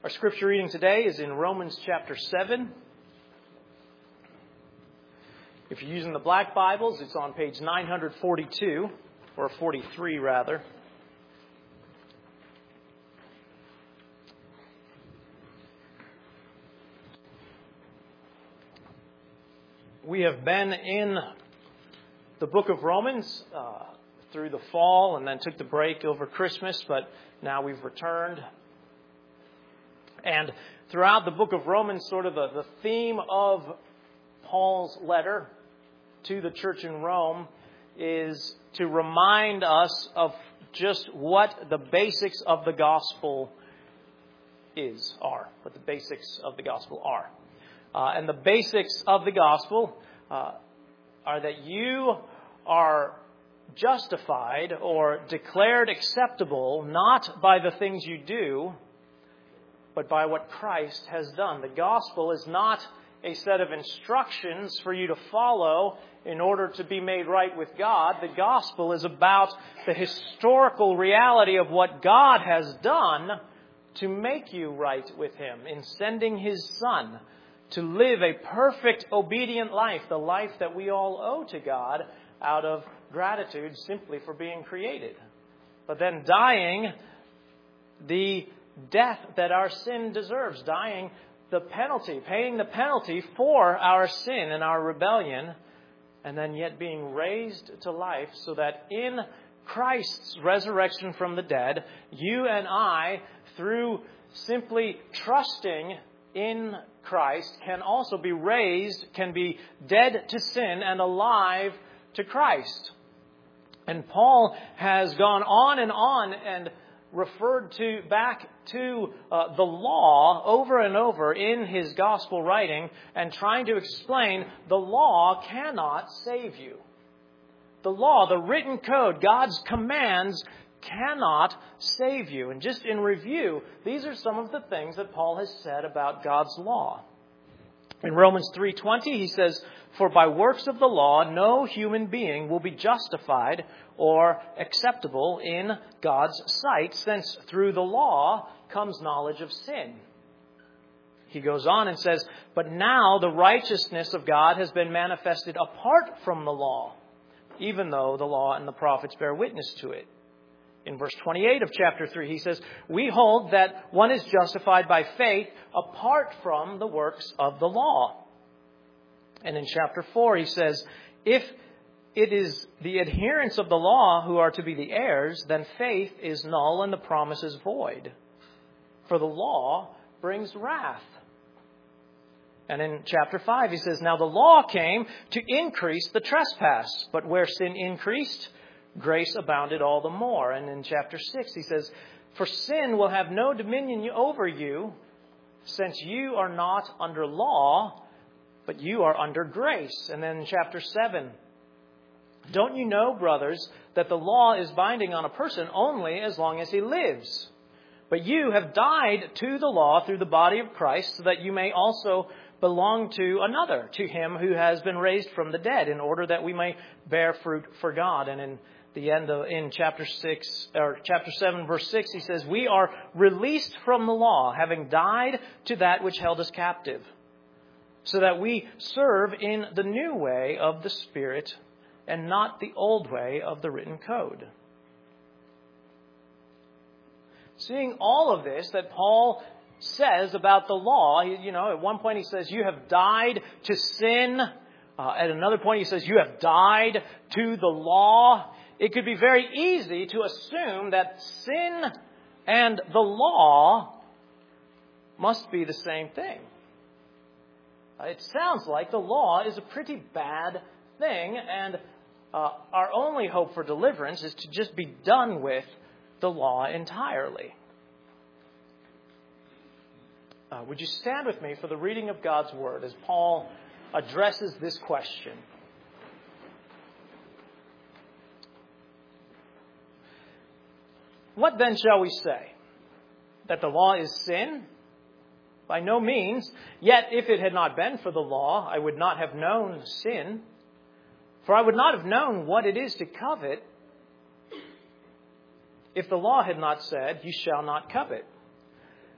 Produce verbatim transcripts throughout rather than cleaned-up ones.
Our scripture reading today is in Romans chapter seven. If you're using the black Bibles, it's on page nine forty-two, or forty-three rather. We have been in the book of Romans uh, through the fall and then took the break over Christmas, but now we've returned. And throughout the book of Romans, sort of the, the theme of Paul's letter to the church in Rome is to remind us of just what the basics of the gospel is, are, what the basics of the gospel are. Uh, and the basics of the gospel uh, are that you are justified or declared acceptable not by the things you do, but by what Christ has done. The gospel is not a set of instructions for you to follow in order to be made right with God. The gospel is about the historical reality of what God has done to make you right with Him in sending His Son to live a perfect, obedient life, the life that we all owe to God out of gratitude simply for being created. But then dying the death that our sin deserves, dying the penalty, paying the penalty for our sin and our rebellion, and then yet being raised to life so that in Christ's resurrection from the dead, you and I, through simply trusting in Christ, can also be raised, can be dead to sin and alive to Christ. And Paul has gone on and on and referred to back to uh, the law over and over in his gospel writing and trying to explain the law cannot save you. The law, the written code, God's commands cannot save you. And just in review, these are some of the things that Paul has said about God's law. In Romans three twenty, he says, "For by works of the law, no human being will be justified or acceptable in God's sight, since through the law comes knowledge of sin." He goes on and says, "But now the righteousness of God has been manifested apart from the law, even though the law and the prophets bear witness to it." In verse twenty-eight of chapter three, he says, "We hold that one is justified by faith apart from the works of the law." And in chapter four, he says, "If it is the adherents of the law who are to be the heirs, then faith is null and the promise is void. For the law brings wrath." And in chapter five, he says, "Now the law came to increase the trespass, but where sin increased, grace abounded all the more." And in chapter six, he says, "For sin will have no dominion over you, since you are not under law, but you are under grace." And then in chapter seven, "Don't you know, brothers, that the law is binding on a person only as long as he lives? But you have died to the law through the body of Christ, so that you may also belong to another, to Him who has been raised from the dead, in order that we may bear fruit for God." And in the end of in chapter six or chapter seven, verse six, he says, "We are released from the law, having died to that which held us captive, so that we serve in the new way of the Spirit and not the old way of the written code." Seeing all of this that Paul says about the law, you know, at one point he says, "You have died to sin." Uh, at another point he says, "You have died to the law." It could be very easy to assume that sin and the law must be the same thing. It sounds like the law is a pretty bad thing, and uh, our only hope for deliverance is to just be done with the law entirely. Uh, would you stand with me for the reading of God's Word as Paul addresses this question? "What then shall we say? That the law is sin? By no means. Yet if it had not been for the law, I would not have known sin. For I would not have known what it is to covet if the law had not said, 'You shall not covet.'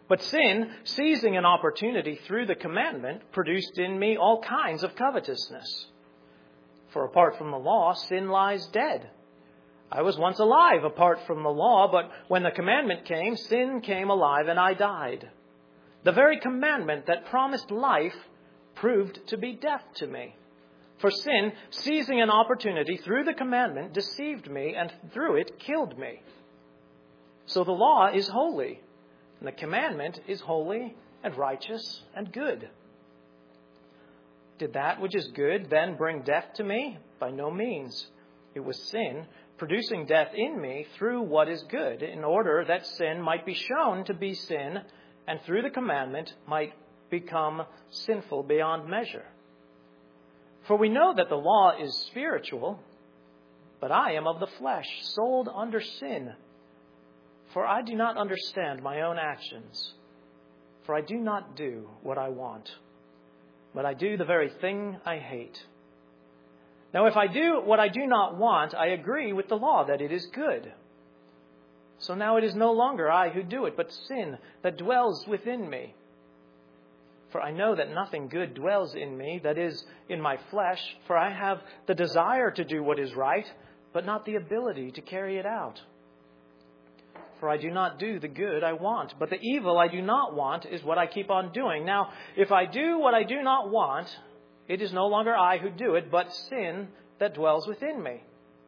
But sin, seizing an opportunity through the commandment, produced in me all kinds of covetousness. For apart from the law, sin lies dead. I was once alive apart from the law, but when the commandment came, sin came alive and I died. The very commandment that promised life proved to be death to me. For sin, seizing an opportunity through the commandment, deceived me and through it killed me. So the law is holy, and the commandment is holy and righteous and good. Did that which is good then bring death to me? By no means. It was sin, producing death in me through what is good, in order that sin might be shown to be sin, and through the commandment might become sinful beyond measure. For we know that the law is spiritual, but I am of the flesh, sold under sin. For I do not understand my own actions, for I do not do what I want, but I do the very thing I hate. Now, if I do what I do not want, I agree with the law that it is good. So now it is no longer I who do it, but sin that dwells within me. For I know that nothing good dwells in me, that is, in my flesh, for I have the desire to do what is right, but not the ability to carry it out. For I do not do the good I want, but the evil I do not want is what I keep on doing. Now, if I do what I do not want, it is no longer I who do it, but sin that dwells within me.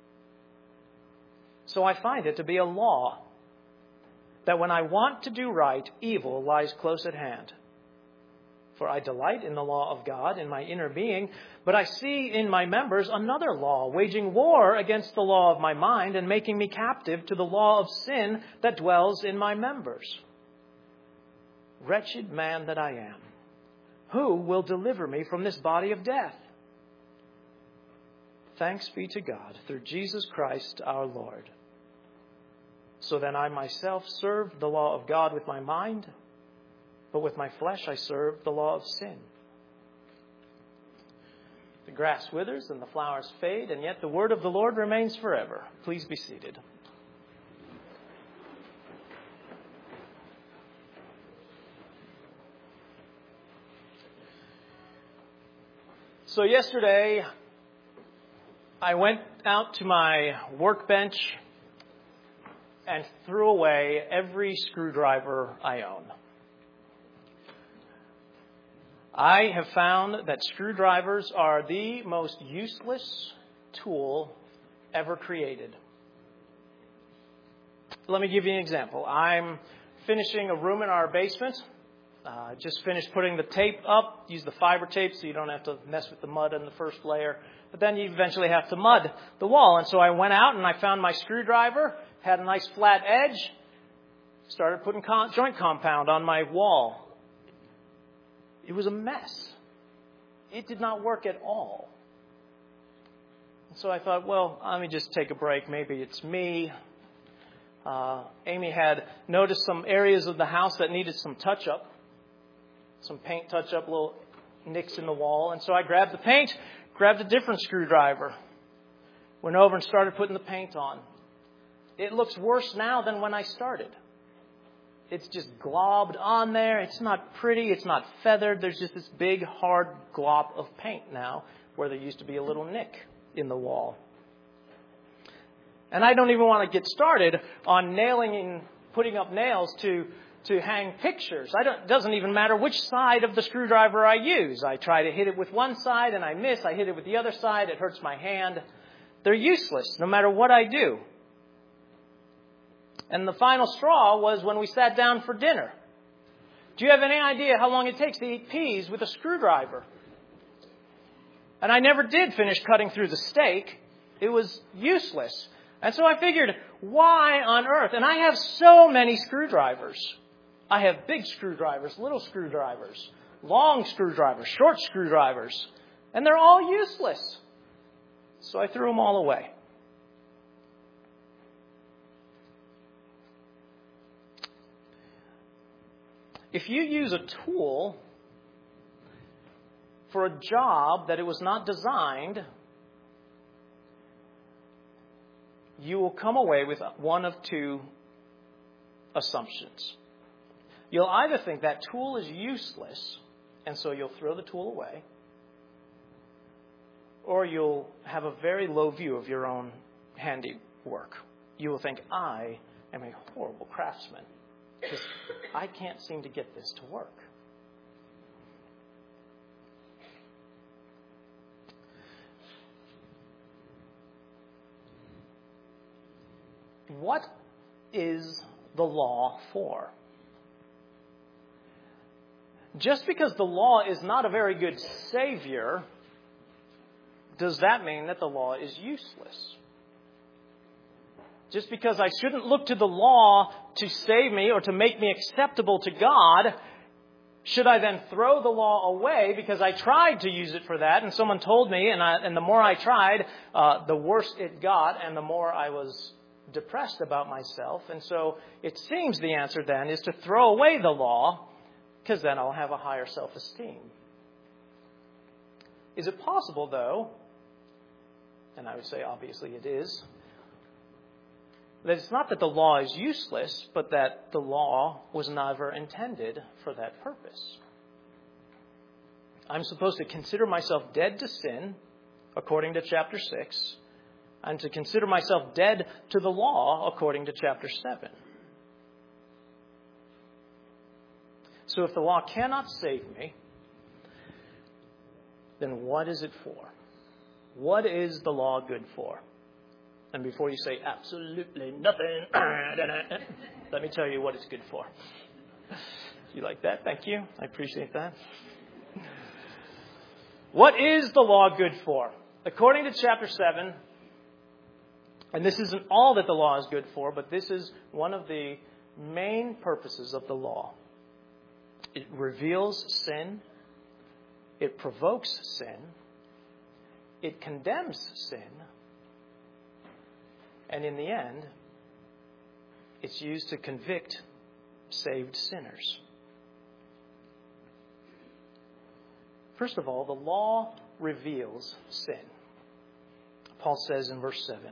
So I find it to be a law, that when I want to do right, evil lies close at hand. For I delight in the law of God in my inner being, but I see in my members another law, waging war against the law of my mind and making me captive to the law of sin that dwells in my members. Wretched man that I am, who will deliver me from this body of death? Thanks be to God through Jesus Christ our Lord. So then I myself serve the law of God with my mind, but with my flesh I serve the law of sin. The grass withers and the flowers fade, and yet the word of the Lord remains forever. Please be seated. So yesterday, I went out to my workbench and threw away every screwdriver I own. I have found that screwdrivers are the most useless tool ever created. Let me give you an example. I'm finishing a room in our basement. Uh, just finished putting the tape up. Use the fiber tape so you don't have to mess with the mud in the first layer. But then you eventually have to mud the wall. And so I went out and I found my screwdriver. Had a nice flat edge. Started putting con- joint compound on my wall. It was a mess. It did not work at all. So I thought, well, let me just take a break. Maybe it's me. Uh, Amy had noticed some areas of the house that needed some touch-up. Some paint touch-up, little nicks in the wall. And so I grabbed the paint, grabbed a different screwdriver. Went over and started putting the paint on. It looks worse now than when I started. It's just globbed on there. It's not pretty. It's not feathered. There's just this big, hard glop of paint now where there used to be a little nick in the wall. And I don't even want to get started on nailing and putting up nails to, to hang pictures. I don't, it doesn't even matter which side of the screwdriver I use. I try to hit it with one side and I miss. I hit it with the other side. It hurts my hand. They're useless no matter what I do. And the final straw was when we sat down for dinner. Do you have any idea how long it takes to eat peas with a screwdriver? And I never did finish cutting through the steak. It was useless. And so I figured, why on earth? And I have so many screwdrivers. I have big screwdrivers, little screwdrivers, long screwdrivers, short screwdrivers. And they're all useless. So I threw them all away. If you use a tool for a job that it was not designed, you will come away with one of two assumptions. You'll either think that tool is useless, and so you'll throw the tool away, or you'll have a very low view of your own handiwork. You will think, I am a horrible craftsman because I can't seem to get this to work. What is the law for? Just because the law is not a very good savior, does that mean that the law is useless? Just because I shouldn't look to the law to save me or to make me acceptable to God, should I then throw the law away because I tried to use it for that and someone told me, and, I, and the more I tried, uh, the worse it got and the more I was depressed about myself. And so it seems the answer then is to throw away the law, because then I'll have a higher self-esteem. Is it possible, though, and I would say obviously it is, that it's not that the law is useless, but that the law was never intended for that purpose? I'm supposed to consider myself dead to sin, according to chapter six, and to consider myself dead to the law, according to chapter seven. So if the law cannot save me, then what is it for? What is the law good for? And before you say absolutely nothing, let me tell you what it's good for. You like that? Thank you. I appreciate that. What is the law good for? According to chapter seven, and this isn't all that the law is good for, but this is one of the main purposes of the law. It reveals sin. It provokes sin. It condemns sin. And in the end, it's used to convict saved sinners. First of all, the law reveals sin. Paul says in verse seven,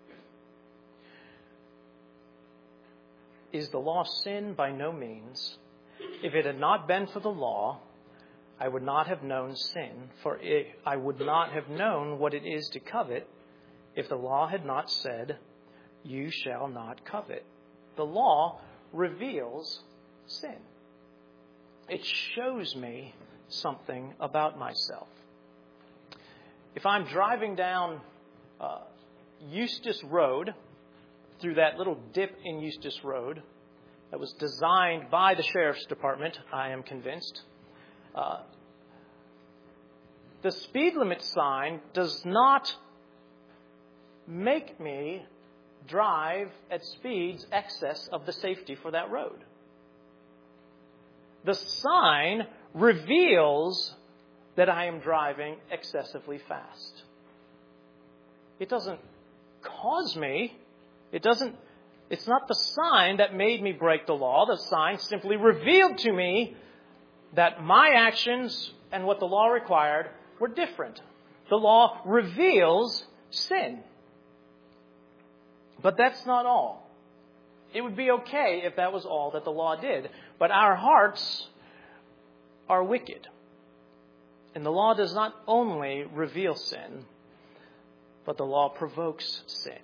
"Is the law sin? By no means. If it had not been for the law, I would not have known sin, for it, I would not have known what it is to covet if the law had not said, 'You shall not covet.'" The law reveals sin. It shows me something about myself. If I'm driving down uh, Eustis Road, through that little dip in Eustis Road that was designed by the Sheriff's Department, I am convinced, uh, the speed limit sign does not make me drive at speeds excess of the safety for that road. The sign reveals that I am driving excessively fast. It doesn't cause me. It doesn't, it's not the sign that made me break the law. The sign simply revealed to me that my actions and what the law required were different. The law reveals sin. But that's not all. It would be okay if that was all that the law did. But our hearts are wicked. And the law does not only reveal sin, but the law provokes sin.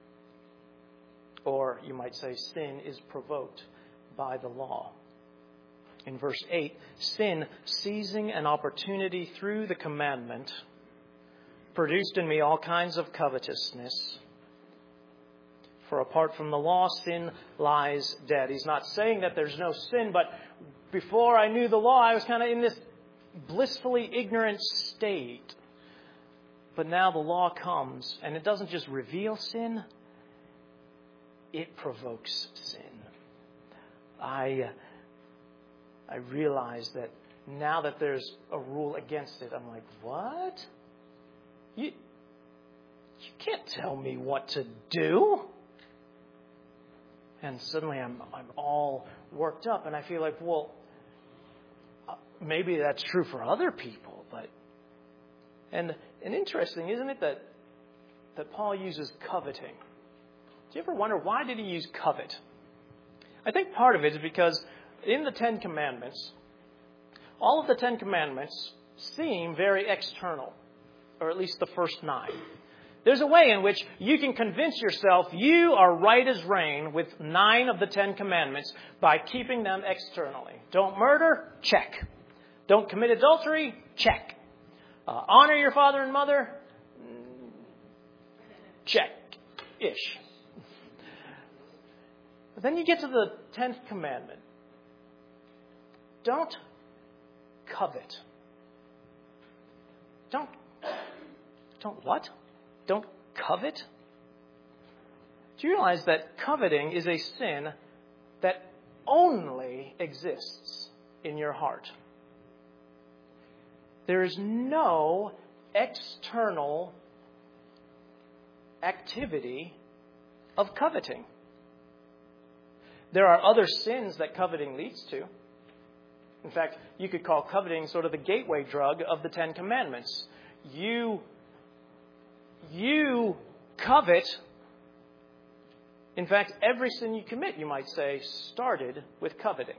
Or you might say sin is provoked by the law. In verse eight, sin, seizing an opportunity through the commandment, produced in me all kinds of covetousness. For apart from the law, sin lies dead. He's not saying that there's no sin, but before I knew the law, I was kind of in this blissfully ignorant state. But now the law comes, and it doesn't just reveal sin, it provokes sin. I, I realize that now that there's a rule against it, I'm like, what? You, you can't tell me what to do. And suddenly I'm I'm all worked up, and I feel like, well, uh, maybe that's true for other people, but and and interesting, isn't it, that that Paul uses coveting? Do you ever wonder why did he use covet? I think part of it is because in the Ten Commandments, all of the Ten Commandments seem very external, or at least the first nine. There's a way in which you can convince yourself you are right as rain with nine of the Ten Commandments by keeping them externally. Don't murder? Check. Don't commit adultery? Check. Uh, honor your father and mother? Check-ish. But then you get to the tenth commandment. Don't covet. Don't, don't what? Don't covet? Do you realize that coveting is a sin that only exists in your heart? There is no external activity of coveting. There are other sins that coveting leads to. In fact, you could call coveting sort of the gateway drug of the Ten Commandments. You, you covet. In fact, every sin you commit, you might say, started with coveting.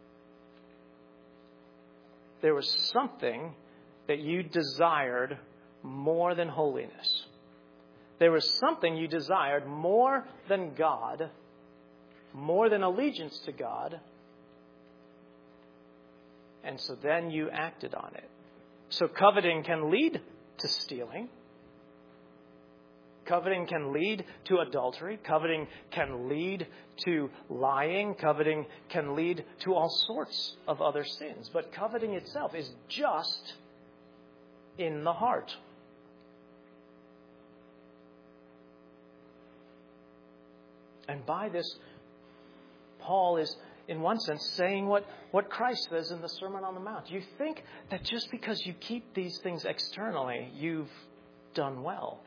There was something that you desired more than holiness. There was something you desired more than God, more than allegiance to God. And so then you acted on it. So coveting can lead to stealing. Coveting can lead to adultery. Coveting can lead to lying. Coveting can lead to all sorts of other sins. But coveting itself is just in the heart. And by this, Paul is, in one sense, saying what, what Christ says in the Sermon on the Mount. You think that just because you keep these things externally, you've done well.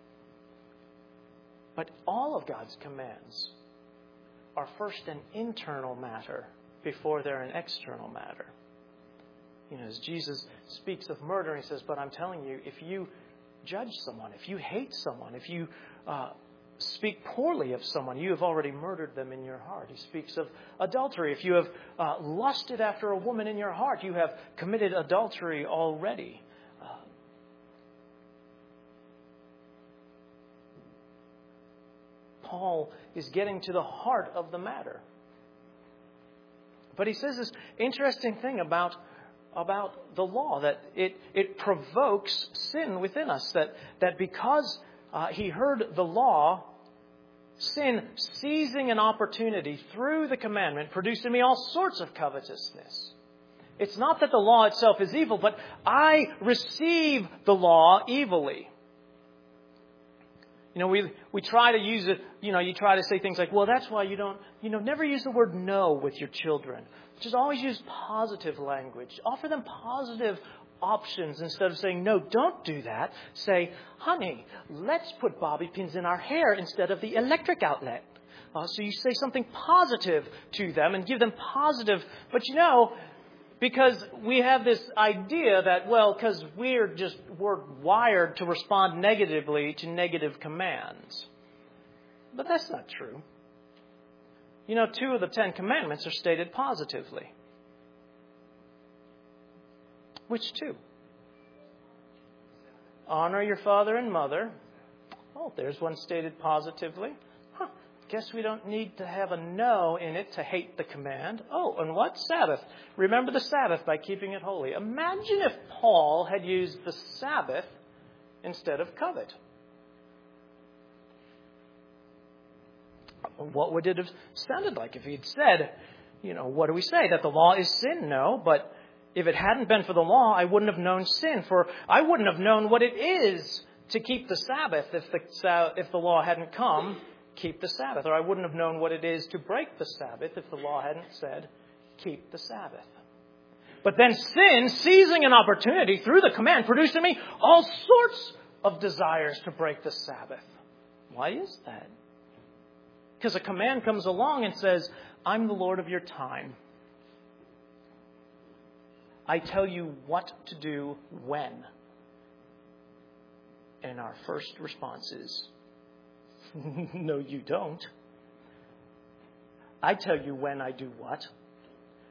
But all of God's commands are first an internal matter before they're an external matter. You know, as Jesus speaks of murder, he says, but I'm telling you, if you judge someone, if you hate someone, if you uh, speak poorly of someone, you have already murdered them in your heart. He speaks of adultery. If you have uh, lusted after a woman in your heart, you have committed adultery already. Uh, Paul is getting to the heart of the matter. But he says this interesting thing about about the law, that it, it provokes sin within us, that, that because uh, he heard the law, sin seizing an opportunity through the commandment produced in me all sorts of covetousness. It's not that the law itself is evil, but I receive the law evilly. You know, we we try to use it, you know, you try to say things like, well, that's why you don't, you know, never use the word no with your children. Just always use positive language. Offer them positive options instead of saying, no, don't do that. Say, honey, let's put bobby pins in our hair instead of the electric outlet. Uh, so you say something positive to them and give them positive. But you know, because we have this idea that, well, because we're just, we're wired to respond negatively to negative commands. But that's not true. You know, two of the Ten Commandments are stated positively. Which two? Honor your father and mother. Oh, there's one stated positively. Huh. Guess we don't need to have a no in it to hate the command. Oh, and what? Sabbath. Remember the Sabbath by keeping it holy. Imagine if Paul had used the Sabbath instead of covet. What would it have sounded like if he had said, you know, what do we say? That the law is sin? No, but if it hadn't been for the law, I wouldn't have known sin. For I wouldn't have known what it is to keep the Sabbath if the, if the law hadn't come, keep the Sabbath. Or I wouldn't have known what it is to break the Sabbath if the law hadn't said, keep the Sabbath. But then sin, seizing an opportunity through the command, produced in me all sorts of desires to break the Sabbath. Why is that? Because a command comes along and says, I'm the Lord of your time. I tell you what to do when. And our first response is, no, you don't. I tell you when I do what.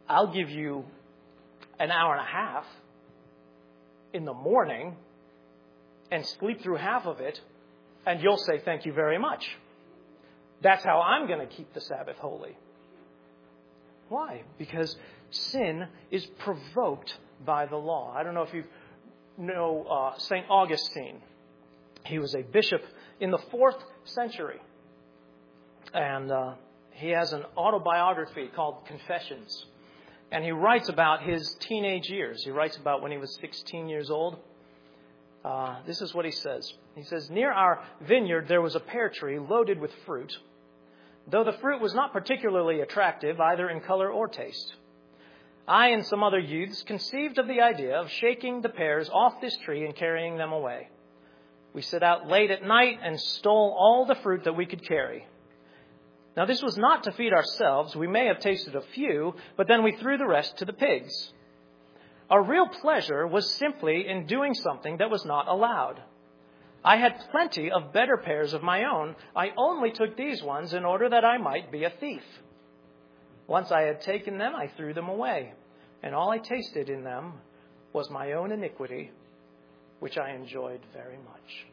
I'll give you an hour and a half in the morning and sleep through half of it, and you'll say, thank you very much. That's how I'm going to keep the Sabbath holy. Why? Because sin is provoked by the law. I don't know if you know uh, Saint Augustine. He was a bishop in the fourth century. And uh, he has an autobiography called Confessions. And he writes about his teenage years. He writes about when he was sixteen years old. Uh, this is what he says. He says, near our vineyard there was a pear tree loaded with fruit, though the fruit was not particularly attractive either in color or taste. I and some other youths conceived of the idea of shaking the pears off this tree and carrying them away. We set out late at night and stole all the fruit that we could carry. Now this was not to feed ourselves. We may have tasted a few, but then we threw the rest to the pigs. Our real pleasure was simply in doing something that was not allowed. I had plenty of better pears of my own. I only took these ones in order that I might be a thief. Once I had taken them, I threw them away, and all I tasted in them was my own iniquity, which I enjoyed very much.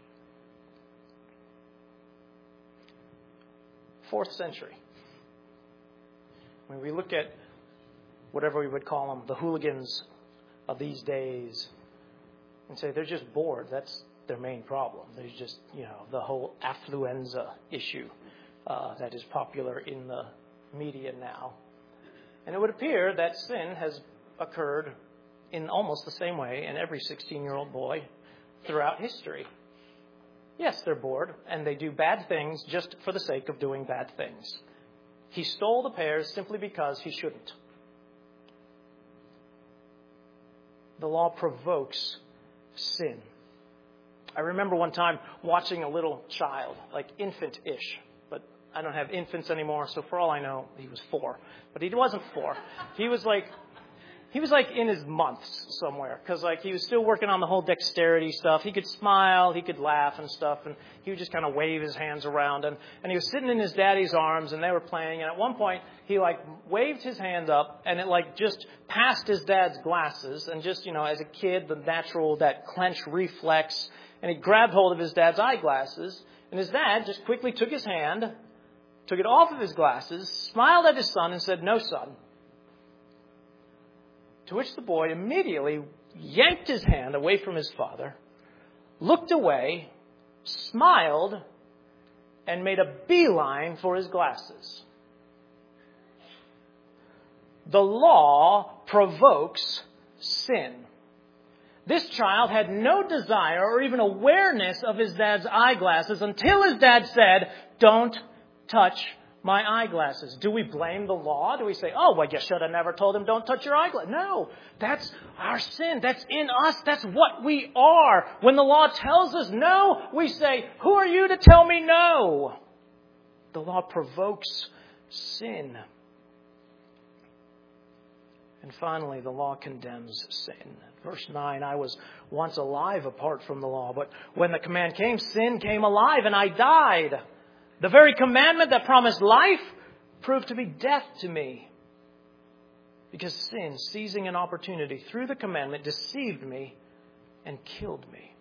Fourth century. When we look at whatever we would call them, the hooligans of these days, and say they're just bored. That's their main problem. There's just, you know, the whole affluenza issue uh, that is popular in the media now. And it would appear that sin has occurred in almost the same way in every sixteen-year-old boy throughout history. Yes, they're bored, and they do bad things just for the sake of doing bad things. He stole the pears simply because he shouldn't. The law provokes sin. I remember one time watching a little child, like infant-ish, but I don't have infants anymore, so for all I know, he was four. But he wasn't four. He was like, he was like in his months somewhere, because like he was still working on the whole dexterity stuff. He could smile, he could laugh and stuff, and he would just kind of wave his hands around. And, and he was sitting in his daddy's arms, and they were playing. And at one point, he like waved his hand up, and it like just passed his dad's glasses. And just, you know, as a kid, the natural, that clench reflex. And he grabbed hold of his dad's eyeglasses, and his dad just quickly took his hand, took it off of his glasses, smiled at his son, and said, "No, son." To which the boy immediately yanked his hand away from his father, looked away, smiled, and made a beeline for his glasses. The law provokes sin. This child had no desire or even awareness of his dad's eyeglasses until his dad said, "Don't touch my eyeglasses." Do we blame the law? Do we say, "Oh, well, you should have never told him don't touch your eyeglasses"? No, that's our sin. That's in us. That's what we are. When the law tells us no, we say, "Who are you to tell me no?" The law provokes sin. And finally, the law condemns sin. Verse nine, I was once alive apart from the law, but when the command came, sin came alive and I died. The very commandment that promised life proved to be death to me. Because sin, seizing an opportunity through the commandment, deceived me and killed me.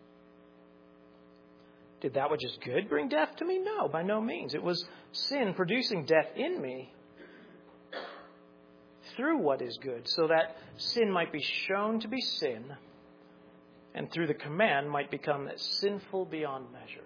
Did that which is good bring death to me? No, by no means. It was sin producing death in me through what is good, so that sin might be shown to be sin, and through the command might become sinful beyond measure.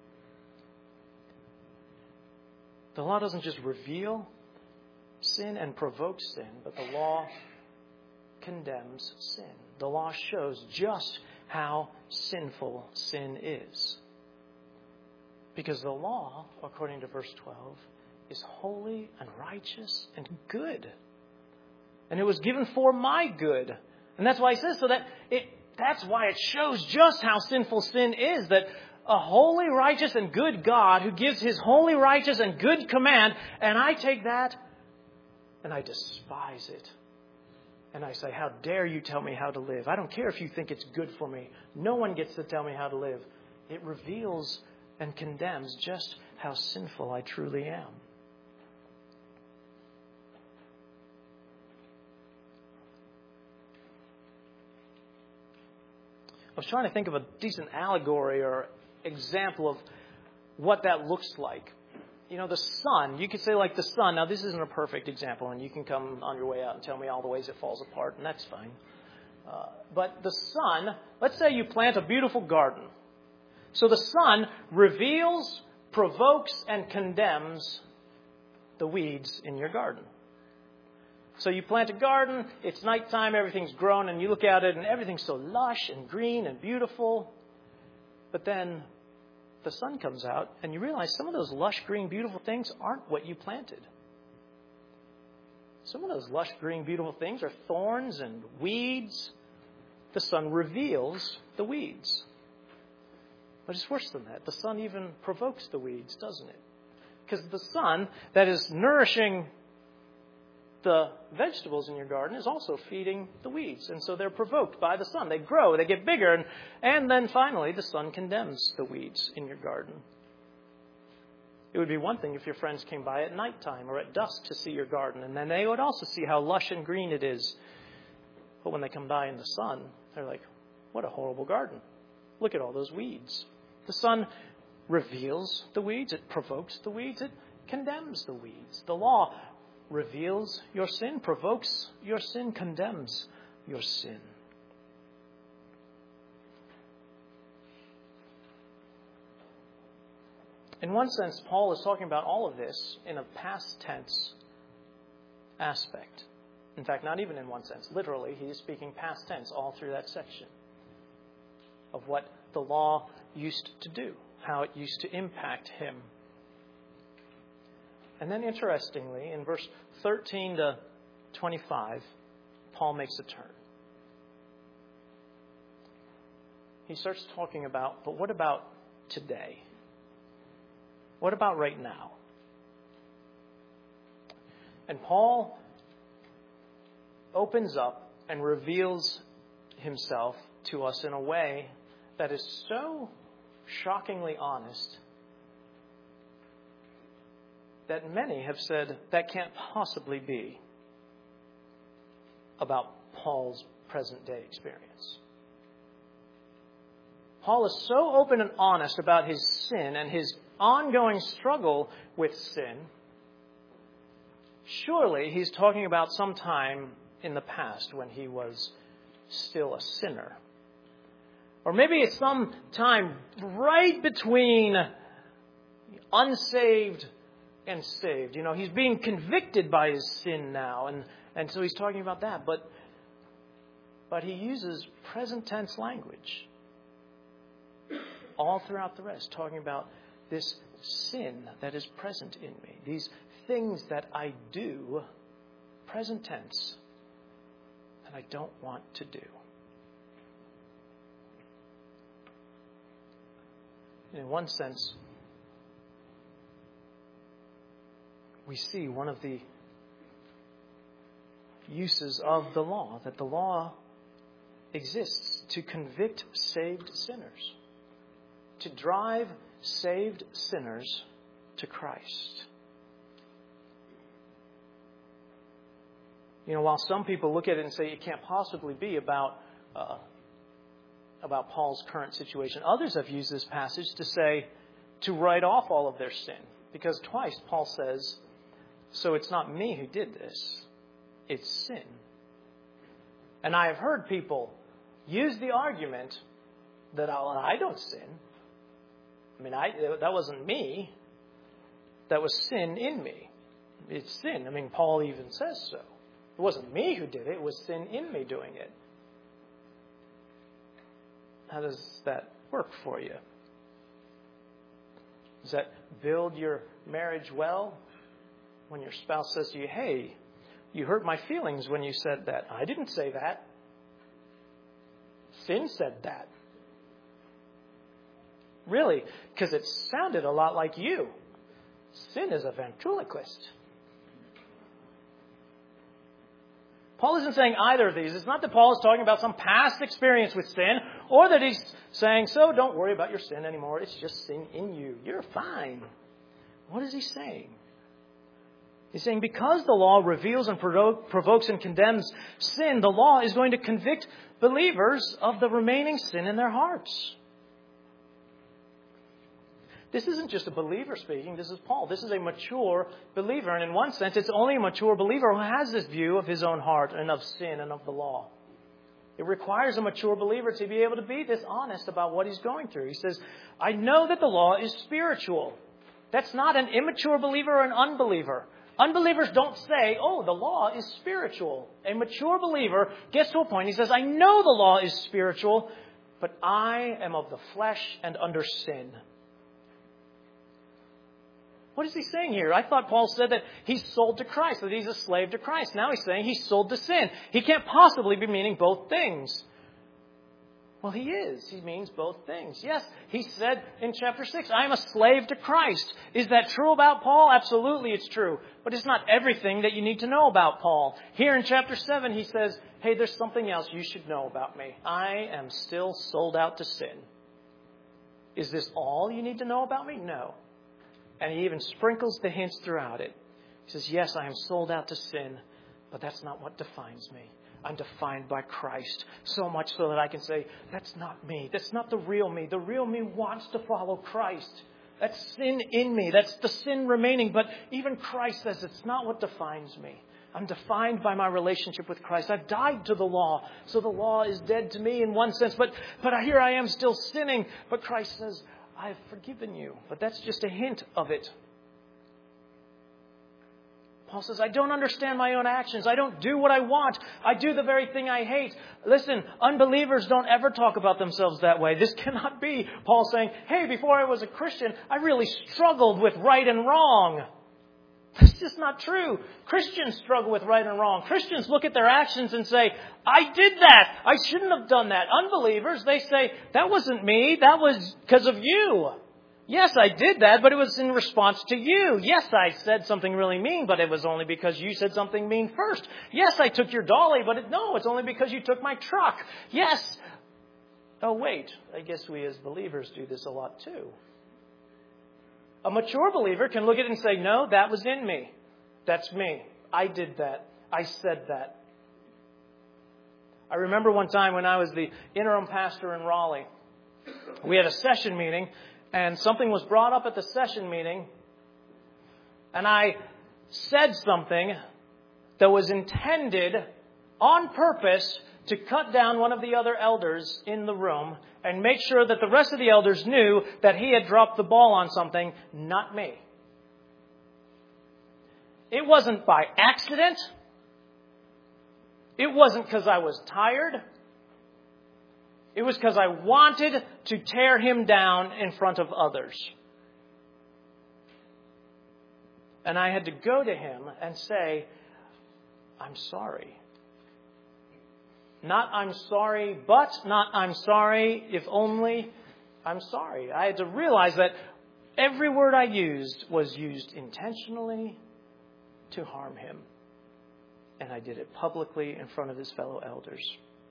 The law doesn't just reveal sin and provoke sin, but the law condemns sin. The law shows just how sinful sin is. Because the law, according to verse twelve, is holy and righteous and good. And it was given for my good. And that's why he says so that it that's why it shows just how sinful sin is, that a holy, righteous, and good God who gives his holy, righteous, and good command, and I take that and I despise it. And I say, "How dare you tell me how to live? I don't care if you think it's good for me. No one gets to tell me how to live." It reveals and condemns just how sinful I truly am. was trying to think of a decent allegory or example of what that looks like. You know, the sun, you could say like the sun. Now, this isn't a perfect example, and you can come on your way out and tell me all the ways it falls apart, and that's fine. Uh, but the sun, let's say you plant a beautiful garden. So the sun reveals, provokes, and condemns the weeds in your garden. So you plant a garden, it's nighttime, everything's grown, and you look at it, and everything's so lush and green and beautiful. But then the sun comes out, and you realize some of those lush, green, beautiful things aren't what you planted. Some of those lush, green, beautiful things are thorns and weeds. The sun reveals the weeds. But it's worse than that. The sun even provokes the weeds, doesn't it? Because the sun that is nourishing the vegetables in your garden is also feeding the weeds. And so they're provoked by the sun. They grow, they get bigger, and, and then finally the sun condemns the weeds in your garden. It would be one thing if your friends came by at nighttime or at dusk to see your garden, and then they would also see how lush and green it is. But when they come by in the sun, they're like, what a horrible garden. Look at all those weeds. The sun reveals the weeds, it provokes the weeds, it condemns the weeds. The law reveals your sin, provokes your sin, condemns your sin. In one sense, Paul is talking about all of this in a past tense aspect. In fact, not even in one sense. Literally, he is speaking past tense all through that section of what the law used to do, how it used to impact him. And then, interestingly, in verse thirteen to twenty-five, Paul makes a turn. He starts talking about, but what about today? What about right now? And Paul opens up and reveals himself to us in a way that is so shockingly honest that many have said that can't possibly be about Paul's present day experience. Paul is so open and honest about his sin and his ongoing struggle with sin. Surely he's talking about some time in the past when he was still a sinner. Or maybe it's some time right between unsaved and saved. You know, he's being convicted by his sin now, and, and so he's talking about that. But, but he uses present tense language all throughout the rest, talking about this sin that is present in me, these things that I do, present tense, that I don't want to do. In one sense, we see one of the uses of the law, that the law exists to convict saved sinners, to drive saved sinners to Christ. You know, while some people look at it and say it can't possibly be about uh, about Paul's current situation, others have used this passage to say, to write off all of their sin. Because twice Paul says, so it's not me who did this, it's sin. And I have heard people use the argument that oh, I don't sin. I mean, I, that wasn't me. That was sin in me. It's sin. I mean, Paul even says so. It wasn't me who did it. It was sin in me doing it. How does that work for you? Does that build your marriage well? When your spouse says to you, hey, you hurt my feelings when you said that. I didn't say that. Sin said that. Really, because it sounded a lot like you. Sin is a ventriloquist. Paul isn't saying either of these. It's not that Paul is talking about some past experience with sin, or that he's saying, so don't worry about your sin anymore. It's just sin in you. You're fine. What is he saying? He's saying because the law reveals and provokes and condemns sin, the law is going to convict believers of the remaining sin in their hearts. This isn't just a believer speaking. This is Paul. This is a mature believer. And in one sense, it's only a mature believer who has this view of his own heart and of sin and of the law. It requires a mature believer to be able to be this honest about what he's going through. He says, I know that the law is spiritual. That's not an immature believer or an unbeliever. Unbelievers don't say, oh, the law is spiritual. A mature believer gets to a point, he says, I know the law is spiritual, but I am of the flesh and under sin. What is he saying here? I thought Paul said that he's sold to Christ, that he's a slave to Christ. Now he's saying he's sold to sin. He can't possibly be meaning both things. Well, he is. He means both things. Yes, he said in chapter six, I am a slave to Christ. Is that true about Paul? Absolutely, it's true. But it's not everything that you need to know about Paul. Here in chapter seven, he says, hey, there's something else you should know about me. I am still sold out to sin. Is this all you need to know about me? No. And he even sprinkles the hints throughout it. He says, yes, I am sold out to sin, but that's not what defines me. I'm defined by Christ, so much so that I can say, that's not me. That's not the real me. The real me wants to follow Christ. That's sin in me. That's the sin remaining. But even Christ says it's not what defines me. I'm defined by my relationship with Christ. I've died to the law, so the law is dead to me in one sense. But, but here I am still sinning. But Christ says, I've forgiven you. But that's just a hint of it. Paul says, I don't understand my own actions. I don't do what I want. I do the very thing I hate. Listen, unbelievers don't ever talk about themselves that way. This cannot be Paul saying, hey, before I was a Christian, I really struggled with right and wrong. That's just not true. Christians struggle with right and wrong. Christians look at their actions and say, I did that. I shouldn't have done that. Unbelievers, they say, that wasn't me. That was because of you. Yes, I did that, but it was in response to you. Yes, I said something really mean, but it was only because you said something mean first. Yes, I took your dolly, but it, no, it's only because you took my truck. Yes. Oh, wait. I guess we as believers do this a lot too. A mature believer can look at it and say, no, that was in me. That's me. I did that. I said that. I remember one time when I was the interim pastor in Raleigh, we had a session meeting, and something was brought up at the session meeting, and I said something that was intended on purpose to cut down one of the other elders in the room and make sure that the rest of the elders knew that he had dropped the ball on something, not me. It wasn't by accident. It wasn't because I was tired. It was because I wanted to tear him down in front of others. And I had to go to him and say, I'm sorry. Not I'm sorry, but not I'm sorry, if only I'm sorry. I had to realize that every word I used was used intentionally to harm him. And I did it publicly in front of his fellow elders.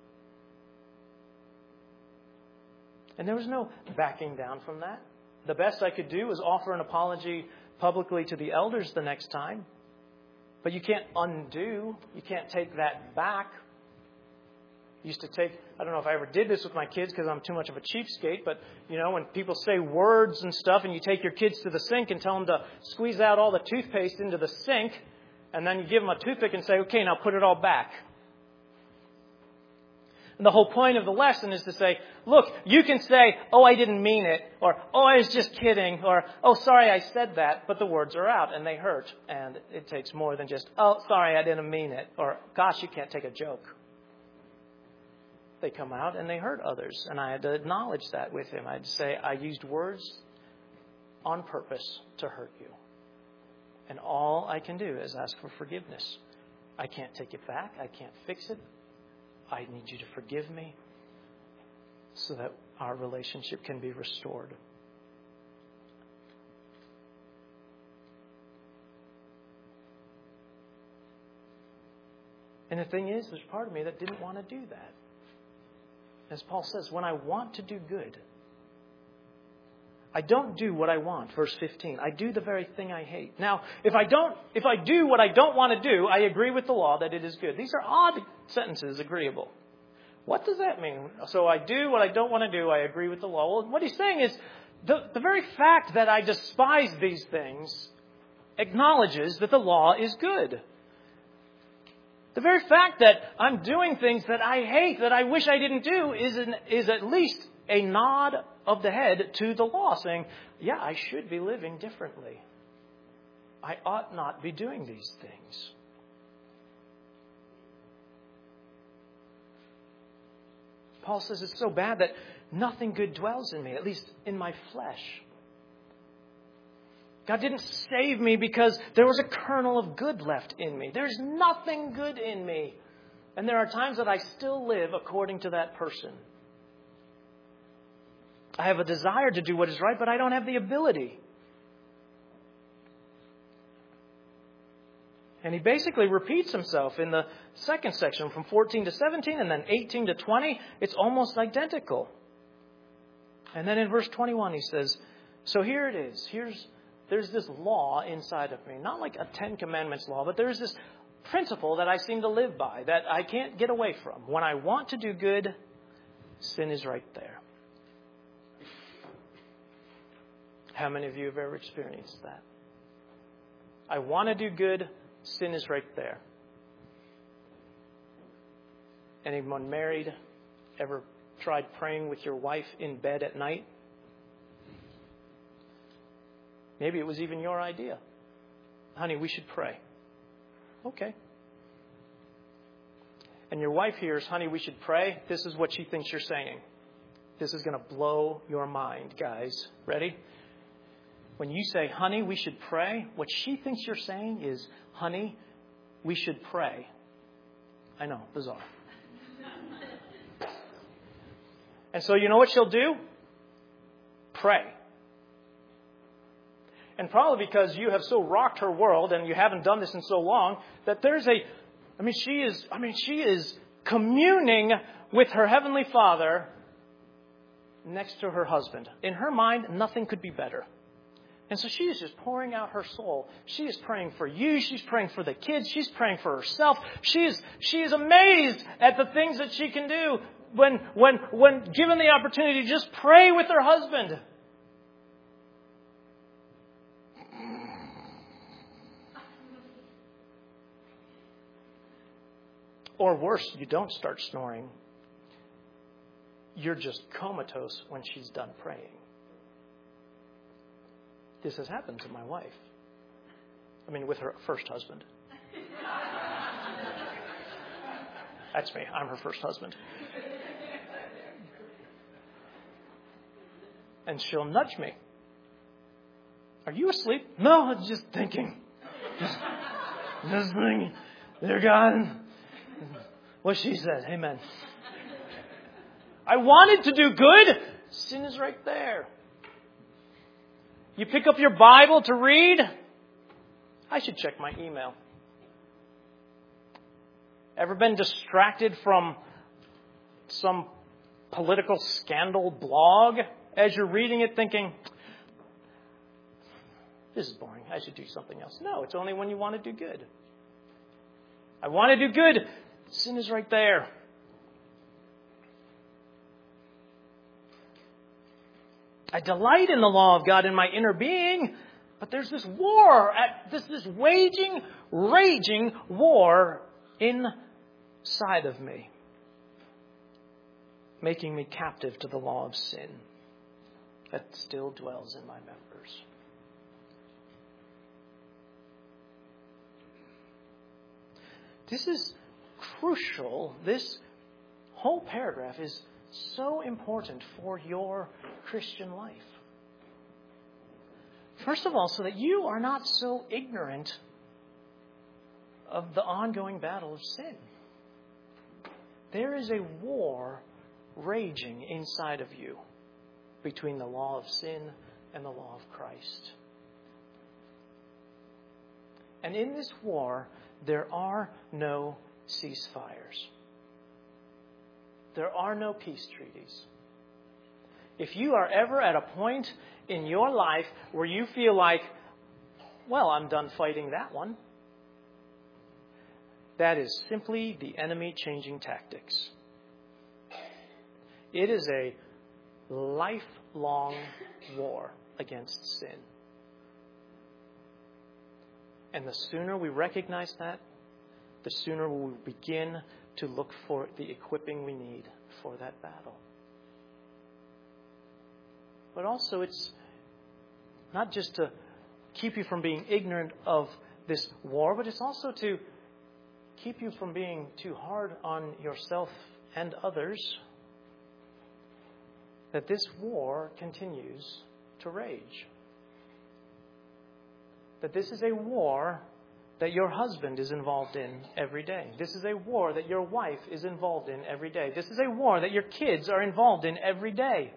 And there was no backing down from that. The best I could do was offer an apology publicly to the elders the next time. But you can't undo. You can't take that back. I used to take, I don't know if I ever did this with my kids because I'm too much of a cheapskate, but, you know, when people say words and stuff and you take your kids to the sink and tell them to squeeze out all the toothpaste into the sink, and then you give them a toothpick and say, okay, now put it all back. And the whole point of the lesson is to say, look, you can say, oh, I didn't mean it, or, oh, I was just kidding, or, oh, sorry, I said that, but the words are out and they hurt. And it takes more than just, oh, sorry, I didn't mean it, or, gosh, you can't take a joke. They come out and they hurt others. And I had to acknowledge that with him. I had to say, I used words on purpose to hurt you. And all I can do is ask for forgiveness. I can't take it back. I can't fix it. I need you to forgive me so that our relationship can be restored. And the thing is, there's part of me that didn't want to do that. As Paul says, when I want to do good, I don't do what I want. Verse fifteen. I do the very thing I hate. Now, if I don't, if I do what I don't want to do, I agree with the law that it is good. These are odd sentences, agreeable. What does that mean? So I do what I don't want to do. I agree with the law. Well, what he's saying is the, the very fact that I despise these things acknowledges that the law is good. The very fact that I'm doing things that I hate, that I wish I didn't do, is an, is at least a nod of the head to the law, saying, yeah, I should be living differently. I ought not be doing these things. Paul says it's so bad that nothing good dwells in me, at least in my flesh. God didn't save me because there was a kernel of good left in me. There's nothing good in me. And there are times that I still live according to that person. I have a desire to do what is right, but I don't have the ability. And he basically repeats himself in the second section from fourteen to seventeen and then eighteen to twenty. It's almost identical. And then in verse twenty-one he says, so here it is. Here's There's this law inside of me. Not like a Ten Commandments law, but there's this principle that I seem to live by that I can't get away from. When I want to do good, sin is right there. How many of you have ever experienced that? I want to do good, sin is right there. Anyone married ever tried praying with your wife in bed at night? Maybe it was even your idea. Honey, we should pray. Okay. And your wife hears, honey, we should pray. This is what she thinks you're saying. This is going to blow your mind, guys. Ready? When you say, honey, we should pray, what she thinks you're saying is, honey, we should pray. I know, bizarre. And so you know what she'll do? Pray. And probably because you have so rocked her world and you haven't done this in so long, that there's a, I mean, she is, I mean, she is communing with her Heavenly Father next to her husband. In her mind, nothing could be better. And so she is just pouring out her soul. She is praying for you. She's praying for the kids. She's praying for herself. She is, she is amazed at the things that she can do when, when, when given the opportunity to just pray with her husband. Or worse, you don't start snoring. You're just comatose when she's done praying. This has happened to my wife. I mean, with her first husband. That's me. I'm her first husband. And she'll nudge me. Are you asleep? No, I'm just thinking. Just, just thinking. Dear God. What she said. Amen. I wanted to do good. Sin is right there. You pick up your Bible to read. I should check my email. Ever been distracted from some political scandal blog as you're reading it thinking, this is boring. I should do something else. No, it's only when you want to do good. I want to do good. Sin is right there. I delight in the law of God in my inner being, but there's this war, this this waging, raging war inside of me, making me captive to the law of sin that still dwells in my members. This is crucial. This whole paragraph is so important for your Christian life. First of all, so that you are not so ignorant of the ongoing battle of sin. There is a war raging inside of you between the law of sin and the law of Christ. And in this war, there are no ceasefires. There are no peace treaties. If you are ever at a point in your life where you feel like, well, I'm done fighting that one, that is simply the enemy changing tactics. It is a lifelong war against sin. And the sooner we recognize that, the sooner we will begin to look for the equipping we need for that battle. But also, it's not just to keep you from being ignorant of this war, but it's also to keep you from being too hard on yourself and others, that this war continues to rage. That this is a war that your husband is involved in every day. This is a war that your wife is involved in every day. This is a war that your kids are involved in every day.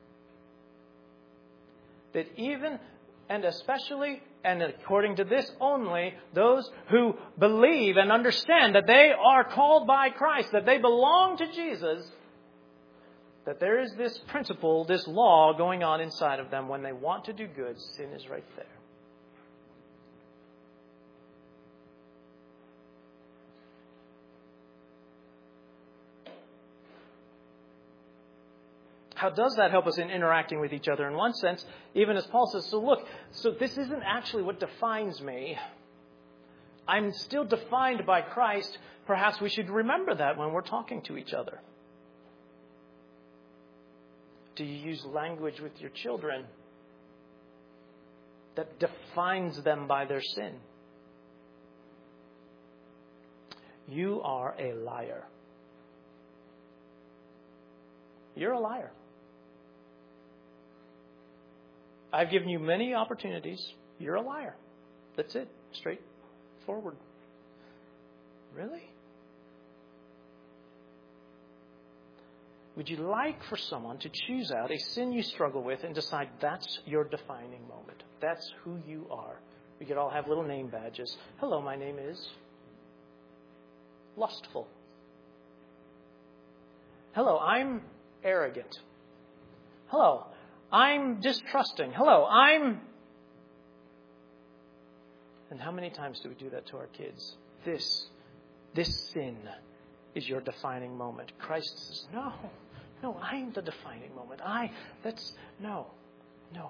That even and especially, and according to this only, those who believe and understand that they are called by Christ, that they belong to Jesus, that there is this principle, this law going on inside of them. When they want to do good, sin is right there. How does that help us in interacting with each other? In one sense, even as Paul says, so look, so this isn't actually what defines me. I'm still defined by Christ. Perhaps we should remember that when we're talking to each other. Do you use language with your children that defines them by their sin? You are a liar. You're a liar. I've given you many opportunities. You're a liar. That's it. Straightforward. Really? Would you like for someone to choose out a sin you struggle with and decide that's your defining moment? That's who you are. We could all have little name badges. Hello, my name is lustful. Hello, I'm arrogant. Hello, I'm distrusting. Hello, I'm... And how many times do we do that to our kids? This, this sin is your defining moment. Christ says, no, no, I'm the defining moment. I, that's, no, no.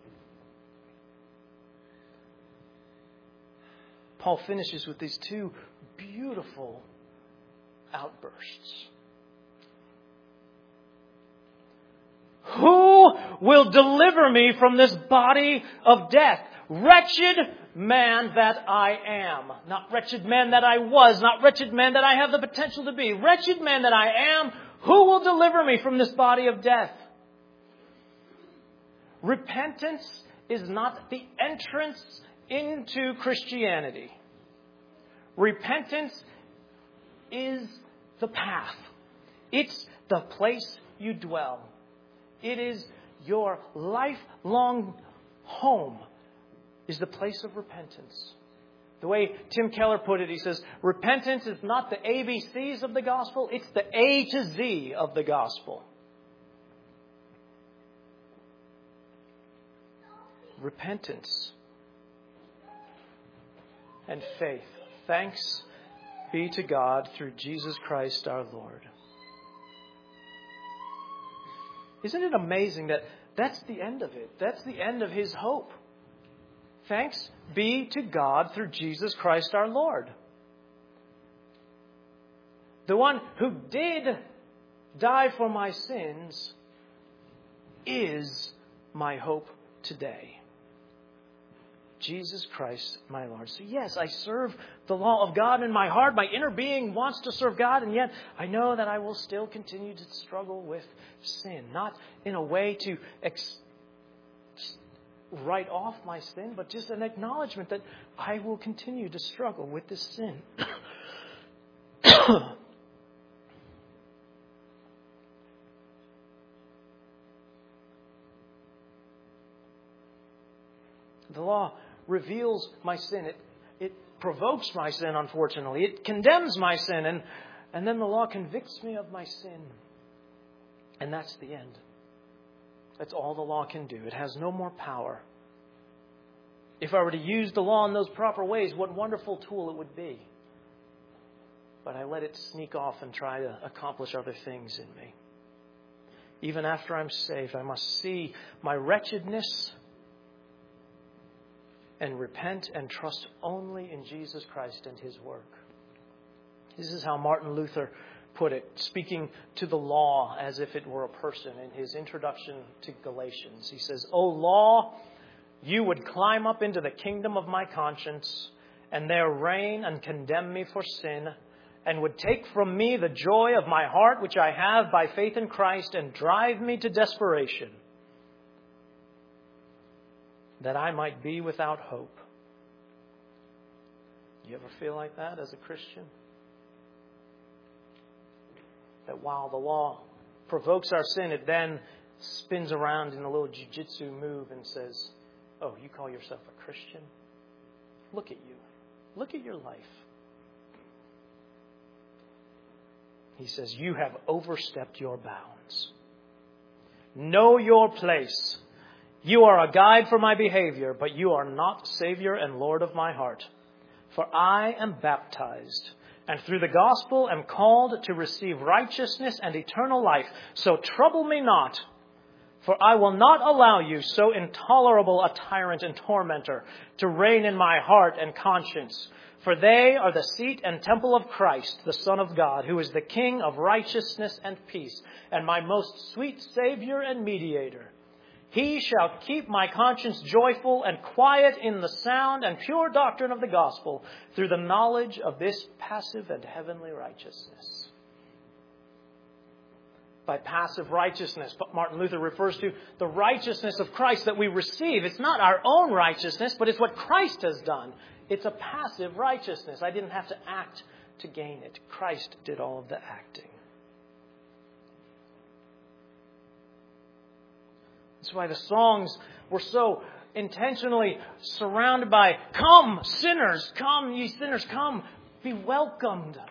Paul finishes with these two beautiful outbursts. Who will deliver me from this body of death? Wretched man that I am. Not wretched man that I was. Not wretched man that I have the potential to be. Wretched man that I am. Who will deliver me from this body of death? Repentance is not the entrance into Christianity. Repentance is the path. It's the place you dwell. It is your lifelong home, is the place of repentance. The way Tim Keller put it, he says, repentance is not the A B Cs of the gospel, it's the A to Z of the gospel. Repentance and faith. Thanks be to God through Jesus Christ our Lord. Isn't it amazing that that's the end of it? That's the end of his hope. Thanks be to God through Jesus Christ our Lord. The one who did die for my sins is my hope today. Jesus Christ, my Lord. So yes, I serve the law of God in my heart. My inner being wants to serve God, and yet I know that I will still continue to struggle with sin. Not in a way to ex- write off my sin, but just an acknowledgement that I will continue to struggle with this sin. The law reveals my sin. It, it provokes my sin, unfortunately. It condemns my sin. And, and then the law convicts me of my sin. And that's the end. That's all the law can do. It has no more power. If I were to use the law in those proper ways, what wonderful tool it would be. But I let it sneak off and try to accomplish other things in me. Even after I'm saved, I must see my wretchedness and repent and trust only in Jesus Christ and His work. This is how Martin Luther put it, speaking to the law as if it were a person in his introduction to Galatians. He says, "O law, you would climb up into the kingdom of my conscience and there reign and condemn me for sin, and would take from me the joy of my heart which I have by faith in Christ and drive me to desperation, that I might be without hope." You ever feel like that as a Christian? That while the law provokes our sin, it then spins around in a little jiu-jitsu move and says, "Oh, you call yourself a Christian? Look at you. Look at your life." He says, "You have overstepped your bounds. Know your place. You are a guide for my behavior, but you are not Savior and Lord of my heart. For I am baptized, and through the gospel am called to receive righteousness and eternal life. So trouble me not, for I will not allow you, so intolerable a tyrant and tormentor, to reign in my heart and conscience. For they are the seat and temple of Christ, the Son of God, who is the King of righteousness and peace, and my most sweet Savior and mediator. He shall keep my conscience joyful and quiet in the sound and pure doctrine of the gospel, through the knowledge of this passive and heavenly righteousness." By passive righteousness, Martin Luther refers to the righteousness of Christ that we receive. It's not our own righteousness, but it's what Christ has done. It's a passive righteousness. I didn't have to act to gain it. Christ did all of the acting. That's why the songs were so intentionally surrounded by, "Come, sinners, come, ye sinners, come, be welcomed.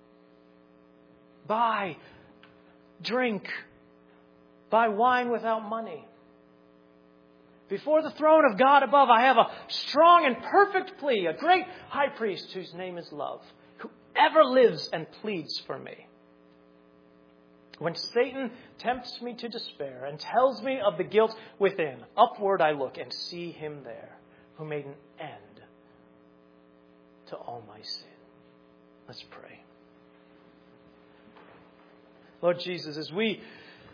Buy, drink, buy wine without money. Before the throne of God above, I have a strong and perfect plea, a great high priest whose name is love, who ever lives and pleads for me. When Satan tempts me to despair and tells me of the guilt within, upward I look and see Him there, who made an end to all my sin." Let's pray. Lord Jesus, as we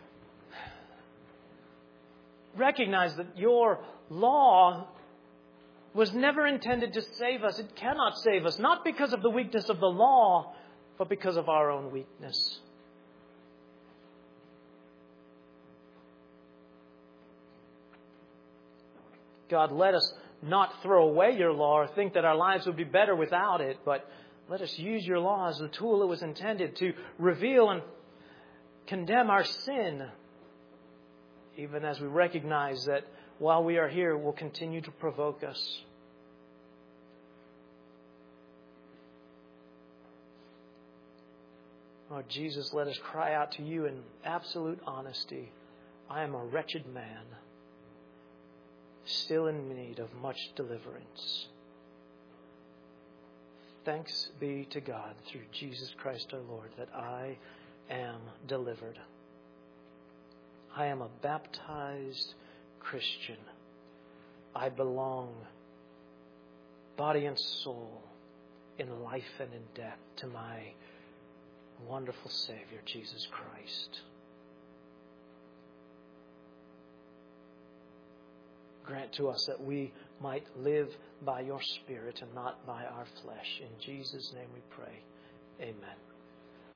recognize that your law was never intended to save us, it cannot save us, not because of the weakness of the law, but because of our own weakness. God, let us not throw away your law or think that our lives would be better without it, but let us use your law as the tool it was intended to reveal and condemn our sin, even as we recognize that while we are here, it will continue to provoke us. Lord Jesus, let us cry out to you in absolute honesty. I am a wretched man, still in need of much deliverance. Thanks be to God through Jesus Christ our Lord that I am delivered. I am a baptized Christian. I belong, body and soul, in life and in death, to my wonderful Savior, Jesus Christ. Grant to us that we might live by your Spirit and not by our flesh. In Jesus' name we pray. Amen.